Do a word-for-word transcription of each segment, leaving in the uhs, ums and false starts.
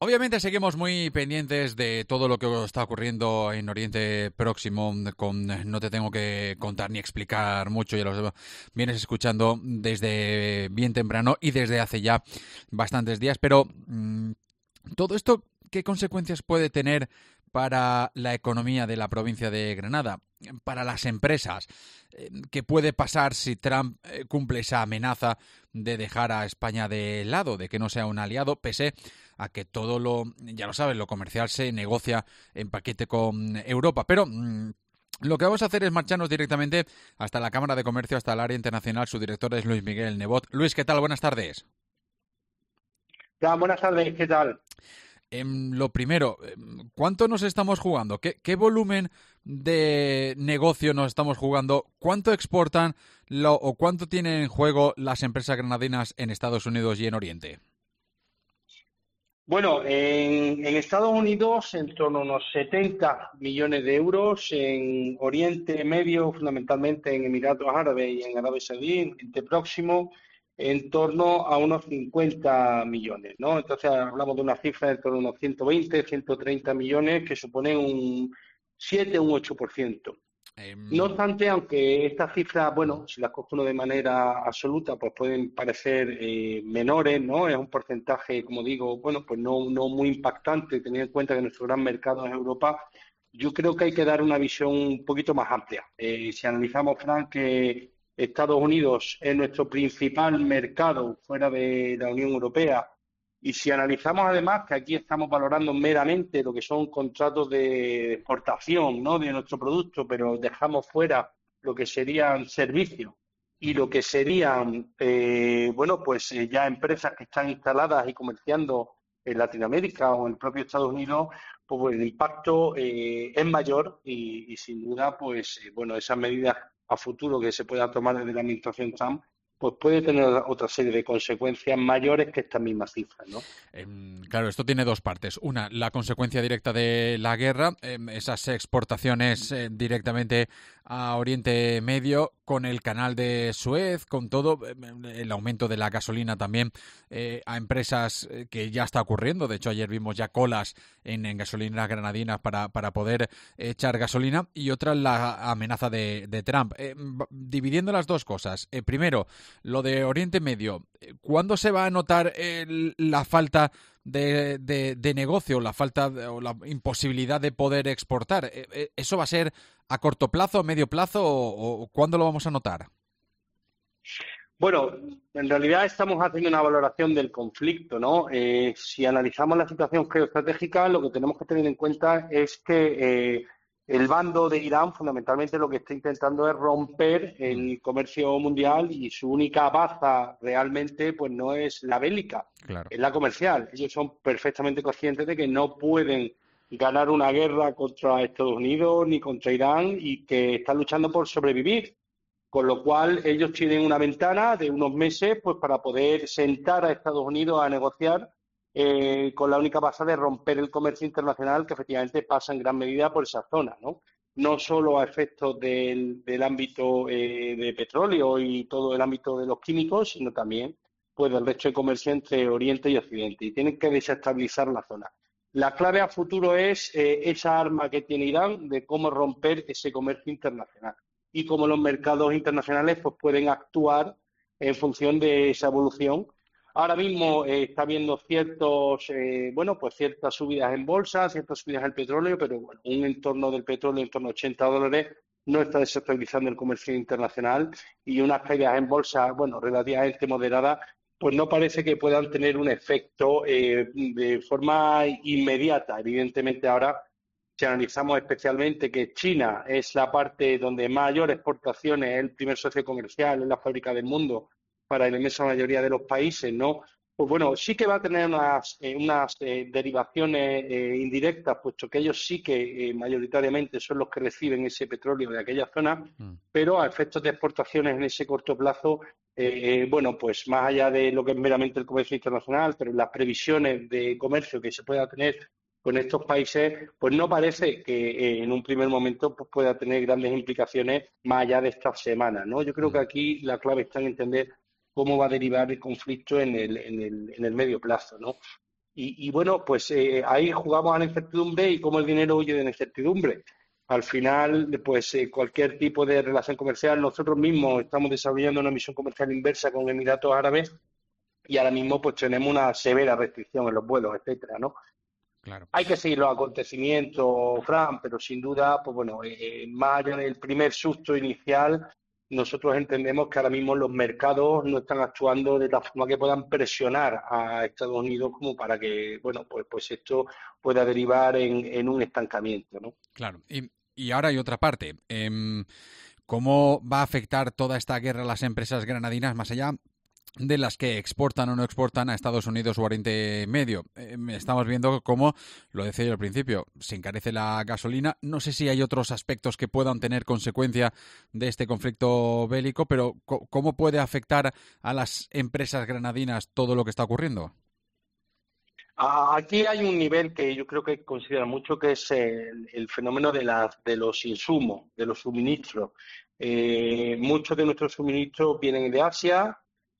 Obviamente seguimos muy pendientes de todo lo que está ocurriendo en Oriente Próximo. Con, no te tengo que contar ni explicar mucho, ya lo vienes escuchando desde bien temprano y desde hace ya bastantes días. Pero mmm, todo esto, ¿qué consecuencias puede tener para la economía de la provincia de Granada, para las empresas? ¿Qué puede pasar si Trump cumple esa amenaza de dejar a España de lado, de que no sea un aliado, pese a que todo lo, ya lo sabes, lo comercial se negocia en paquete con Europa? Pero mmm, lo que vamos a hacer es marcharnos directamente hasta la Cámara de Comercio, hasta el área internacional. Su director es Luis Miguel Nebot. Luis, ¿qué tal? Buenas tardes. Ya, buenas tardes, ¿qué tal? Eh, lo primero, ¿cuánto nos estamos jugando? ¿Qué, qué volumen de negocio nos estamos jugando? ¿Cuánto exportan lo, o cuánto tienen en juego las empresas granadinas en Estados Unidos y en Oriente? Bueno, en, en Estados Unidos en torno a unos setenta millones de euros, en Oriente Medio, fundamentalmente en Emiratos Árabes y en Arabia Saudí, en Oriente Próximo, en torno a unos cincuenta millones, ¿no? Entonces hablamos de una cifra de torno a unos ciento veinte, ciento treinta millones, que supone un siete, un ocho por ciento. Eh, No obstante, aunque estas cifras, bueno, si las coge uno de manera absoluta, pues pueden parecer eh, menores, ¿no? Es un porcentaje, como digo, bueno, pues no, no muy impactante, teniendo en cuenta que nuestro gran mercado es Europa. Yo creo que hay que dar una visión un poquito más amplia. Eh, si analizamos, Fran, que Estados Unidos es nuestro principal mercado fuera de la Unión Europea, y si analizamos además que aquí estamos valorando meramente lo que son contratos de exportación, ¿no?, de nuestro producto, pero dejamos fuera lo que serían servicios y lo que serían, eh, bueno, pues eh, ya empresas que están instaladas y comerciando en Latinoamérica o en el propio Estados Unidos, pues bueno, el impacto eh, es mayor y, y sin duda, pues eh, bueno, esas medidas a futuro que se puedan tomar desde la administración Trump, pues puede tener otra serie de consecuencias mayores que estas mismas cifras, ¿no? Eh, claro, esto tiene dos partes. Una, la consecuencia directa de la guerra, eh, esas exportaciones eh, directamente a Oriente Medio, con el canal de Suez, con todo, eh, el aumento de la gasolina también eh, a empresas eh, que ya está ocurriendo. De hecho, ayer vimos ya colas en, en gasolineras granadinas para, para poder echar gasolina. Y otra, la amenaza de, de Trump. Eh, dividiendo las dos cosas. Eh, primero, lo de Oriente Medio. ¿Cuándo se va a notar el, la falta de, de, de negocio, la falta de, o la imposibilidad de poder exportar? ¿Eso va a ser a corto plazo, a medio plazo o, o cuándo lo vamos a notar? Bueno, en realidad estamos haciendo una valoración del conflicto, ¿no? Eh, si analizamos la situación geoestratégica, lo que tenemos que tener en cuenta es que eh, el bando de Irán fundamentalmente lo que está intentando es romper el comercio mundial y su única baza realmente pues no es la bélica, Claro. es la comercial. Ellos son perfectamente conscientes de que no pueden ganar una guerra contra Estados Unidos ni contra Irán y que están luchando por sobrevivir. Con lo cual, ellos tienen una ventana de unos meses pues para poder sentar a Estados Unidos a negociar eh, con la única base de romper el comercio internacional que efectivamente pasa en gran medida por esa zona, ¿no? No solo a efectos del, del ámbito eh, de petróleo y todo el ámbito de los químicos, sino también pues del resto de comercio entre Oriente y Occidente. Y tienen que desestabilizar la zona. La clave a futuro es eh, esa arma que tiene Irán de cómo romper ese comercio internacional y cómo los mercados internacionales pues, pueden actuar en función de esa evolución. Ahora mismo eh, está habiendo ciertos, eh, bueno, pues ciertas subidas en bolsa, ciertas subidas en el petróleo, pero bueno, un entorno del petróleo en torno a ochenta dólares no está desestabilizando el comercio internacional y unas caídas en bolsa, bueno, relativamente moderadas, pues no parece que puedan tener un efecto eh, de forma inmediata. Evidentemente ahora, si analizamos especialmente que China es la parte donde mayor exportaciones, es el primer socio comercial, es la fábrica del mundo para la inmensa mayoría de los países, ¿no? Pues bueno, sí que va a tener unas, eh, unas eh, derivaciones eh, indirectas, puesto que ellos sí que eh, mayoritariamente son los que reciben ese petróleo de aquella zona, Mm. pero a efectos de exportaciones en ese corto plazo, eh, eh, bueno, pues más allá de lo que es meramente el comercio internacional, pero las previsiones de comercio que se pueda tener con estos países, pues no parece que eh, en un primer momento pues, pueda tener grandes implicaciones más allá de estas semanas, ¿no? Yo creo que Mm. aquí la clave está en entender cómo va a derivar el conflicto en el, en el, en el medio plazo, ¿no? Y, y bueno, pues eh, ahí jugamos a la incertidumbre y cómo el dinero huye de la incertidumbre. Al final, pues eh, cualquier tipo de relación comercial, nosotros mismos estamos desarrollando una misión comercial inversa con Emiratos Árabes y ahora mismo pues tenemos una severa restricción en los vuelos, etcétera, ¿no? Claro. Hay que seguir los acontecimientos, Fran, pero sin duda, pues bueno, eh, más allá del primer susto inicial, nosotros entendemos que ahora mismo los mercados no están actuando de tal forma que puedan presionar a Estados Unidos como para que, bueno, pues, pues esto pueda derivar en, en un estancamiento, ¿no? Claro. Y, y ahora hay otra parte. Eh, ¿Cómo va a afectar toda esta guerra a las empresas granadinas más allá de las que exportan o no exportan a Estados Unidos o Oriente Medio? Eh, estamos viendo cómo, lo decía yo al principio, se encarece la gasolina. No sé si hay otros aspectos que puedan tener consecuencia de este conflicto bélico, pero ¿cómo puede afectar a las empresas granadinas todo lo que está ocurriendo? Aquí hay un nivel que yo creo que considera mucho, que es el, el fenómeno de, las de los insumos, de los suministros. Eh, muchos de nuestros suministros vienen de Asia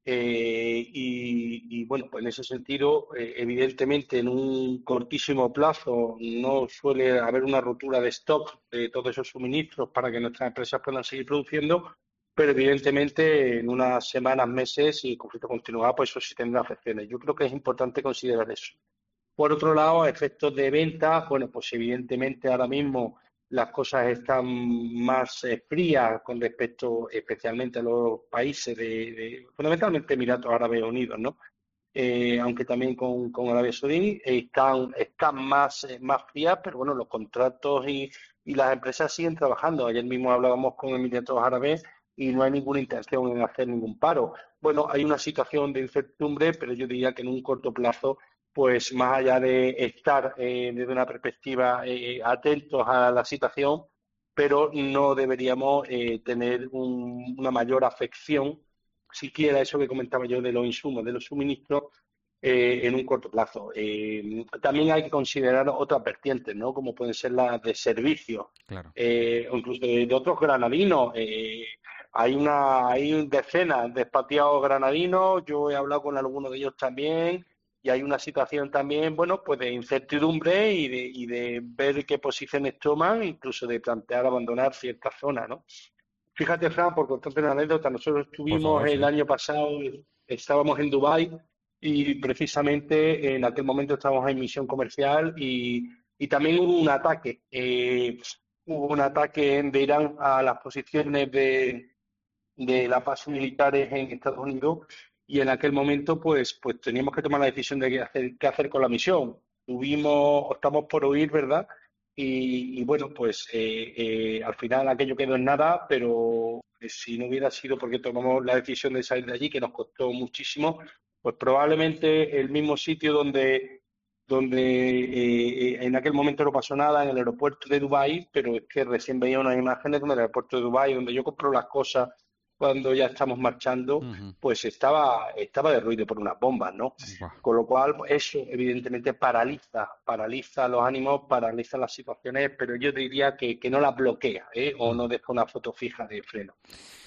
eh, y, y, bueno, pues en ese sentido, eh, evidentemente en un cortísimo plazo no suele haber una rotura de stock de todos esos suministros para que nuestras empresas puedan seguir produciendo, pero evidentemente en unas semanas, meses, si el conflicto continúa, pues eso sí tendrá afecciones. Yo creo que es importante considerar eso. Por otro lado, a efectos de ventas, bueno, pues evidentemente ahora mismo las cosas están más eh, frías con respecto especialmente a los países de, de- fundamentalmente Emiratos Árabes Unidos, ¿no? Eh, aunque también con, con Arabia Saudí eh, están, están más, eh, más frías, pero bueno, los contratos y, y las empresas siguen trabajando. Ayer mismo hablábamos con Emiratos Árabes y no hay ninguna intención en hacer ningún paro. Bueno, hay una situación de incertidumbre, pero yo diría que en un corto plazo, pues más allá de estar eh, desde una perspectiva eh, atentos a la situación, pero no deberíamos eh, tener un- una mayor afección siquiera eso que comentaba yo de los insumos, de los suministros, eh, en un corto plazo. Eh, también hay que considerar otras vertientes, ¿no? Como pueden ser las de servicios, Claro. eh, o incluso de, de otros granadinos. Eh, hay una, hay decenas de expatriados granadinos, yo he hablado con algunos de ellos también, y hay una situación también, bueno, pues de incertidumbre y de, y de ver qué posiciones toman, incluso de plantear abandonar ciertas zonas, ¿no? Fíjate, Fran, por contarte una anécdota, nosotros Por estuvimos favor, el sí. año pasado, estábamos en Dubái y precisamente en aquel momento estábamos en misión comercial y, y también hubo un ataque. Eh, hubo un ataque de Irán a las posiciones de, de las bases militares en Estados Unidos y en aquel momento pues, pues teníamos que tomar la decisión de qué hacer, qué hacer con la misión. Tuvimos, optamos por huir, ¿verdad? Y, y bueno, pues eh, eh, al final aquello quedó en nada, pero eh, si no hubiera sido porque tomamos la decisión de salir de allí, que nos costó muchísimo, pues probablemente el mismo sitio donde, donde eh, eh, en aquel momento no pasó nada, en el aeropuerto de Dubái, pero es que recién veía unas imágenes donde el aeropuerto de Dubái, donde yo compro las cosas cuando ya estamos marchando, Uh-huh. pues estaba, estaba derruido por unas bombas, ¿no? Buah. Con lo cual, pues, eso evidentemente paraliza, paraliza los ánimos, paraliza las situaciones, pero yo diría que, que no las bloquea, ¿eh? O no Uh-huh. deja una foto fija de freno.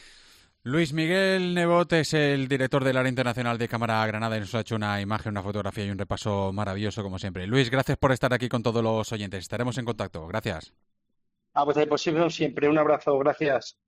Luis Miguel Nebot es el director del área internacional de Cámara Granada y nos ha hecho una imagen, una fotografía y un repaso maravilloso como siempre. Luis, gracias por estar aquí con todos los oyentes. Estaremos en contacto. Gracias. Ah, pues es posible siempre. Un abrazo, gracias.